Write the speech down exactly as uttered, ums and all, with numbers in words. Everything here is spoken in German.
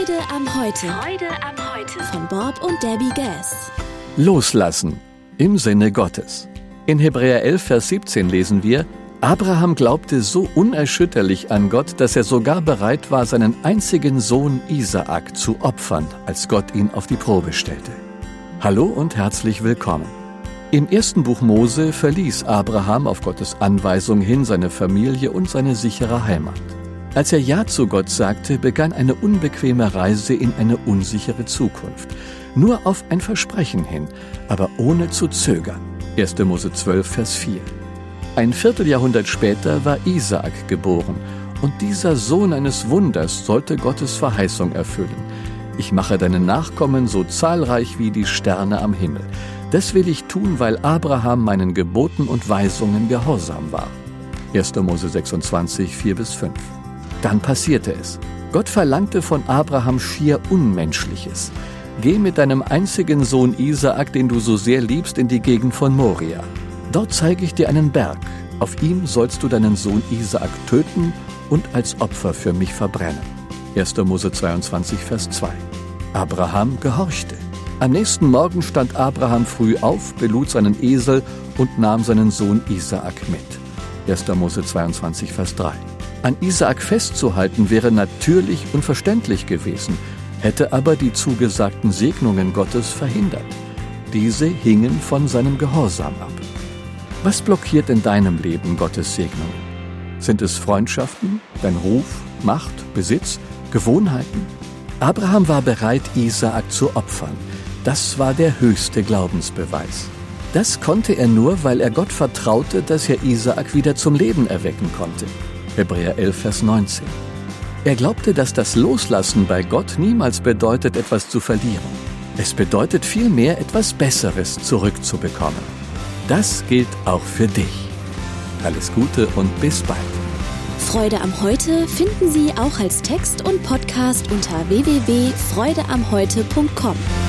Freude am Heute. Freude am Heute. Von Bob und Debbie Gass. Loslassen im Sinne Gottes. In Hebräer elf, Vers siebzehn lesen wir: Abraham glaubte so unerschütterlich an Gott, dass er sogar bereit war, seinen einzigen Sohn Isaak zu opfern, als Gott ihn auf die Probe stellte. Hallo und herzlich willkommen. Im ersten Buch Mose verließ Abraham auf Gottes Anweisung hin seine Familie und seine sichere Heimat. Als er Ja zu Gott sagte, begann eine unbequeme Reise in eine unsichere Zukunft. Nur auf ein Versprechen hin, aber ohne zu zögern. erster Mose zwölf, Vers vier. Ein Vierteljahrhundert später war Isaak geboren, und dieser Sohn eines Wunders sollte Gottes Verheißung erfüllen. Ich mache deine Nachkommen so zahlreich wie die Sterne am Himmel. Das will ich tun, weil Abraham meinen Geboten und Weisungen gehorsam war. erster Mose sechsundzwanzig, vier bis fünf. Dann passierte es. Gott verlangte von Abraham schier Unmenschliches. Geh mit deinem einzigen Sohn Isaak, den du so sehr liebst, in die Gegend von Moria. Dort zeige ich dir einen Berg. Auf ihm sollst du deinen Sohn Isaak töten und als Opfer für mich verbrennen. erster Mose zweiundzwanzig, Vers zwei. Abraham gehorchte. Am nächsten Morgen stand Abraham früh auf, belud seinen Esel und nahm seinen Sohn Isaak mit. erster Mose zweiundzwanzig, Vers drei. An Isaak festzuhalten wäre natürlich und verständlich gewesen, hätte aber die zugesagten Segnungen Gottes verhindert. Diese hingen von seinem Gehorsam ab. Was blockiert in deinem Leben Gottes Segnungen? Sind es Freundschaften, dein Ruf, Macht, Besitz, Gewohnheiten? Abraham war bereit, Isaak zu opfern. Das war der höchste Glaubensbeweis. Das konnte er nur, weil er Gott vertraute, dass er Isaak wieder zum Leben erwecken konnte. Hebräer elf, Vers neunzehn. Er glaubte, dass das Loslassen bei Gott niemals bedeutet, etwas zu verlieren. Es bedeutet vielmehr, etwas Besseres zurückzubekommen. Das gilt auch für dich. Alles Gute und bis bald. Freude am Heute finden Sie auch als Text und Podcast unter w w w punkt freude am heute punkt com.